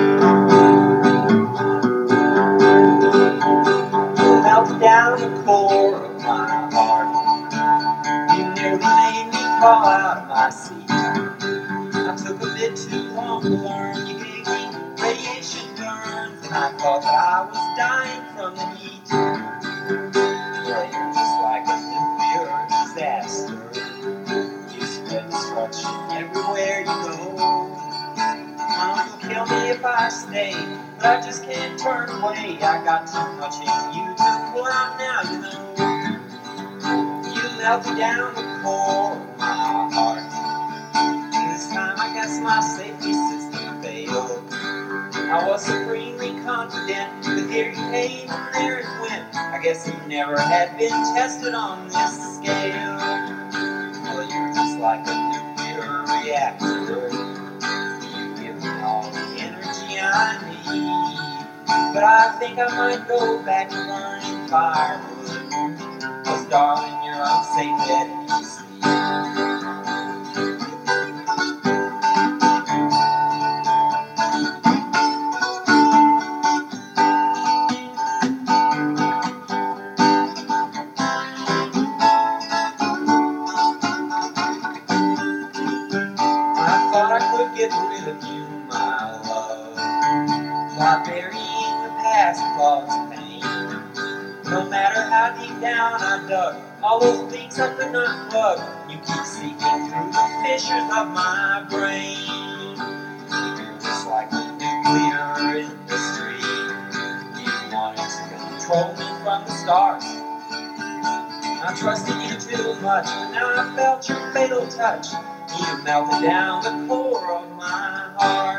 Melted down the core of my heart. You nearly made me fall out of my seat. I took a bit too long to learn. You gave me radiation burns, and I thought that I was dying from the heat. Well, you're just like a nuclear disaster. You spread destruction everywhere you go. You'll kill me if I stay, but I just can't turn away. I got too much in you to pull out now, you know. You melted down the core of my heart. This time I guess my safety system failed. I was supremely confident, but here you came and there it went. I guess you never had been tested on this scale. Well, you're just like a nuclear reactor. You give me all the energy I need. But I think I might go back to burning firewood. 'Cause darling, you're unsafe at any speed. I thought I could get rid of you, my love, by burying the past caused pain. No matter how deep down I dug, all those leaks I could not plug, you keep seeping through the fissures of my brain. You're just like the nuclear industry. You wanted to control me from the start. I trusted you too much, but now I felt your fatal touch. You melted down the core of my heart.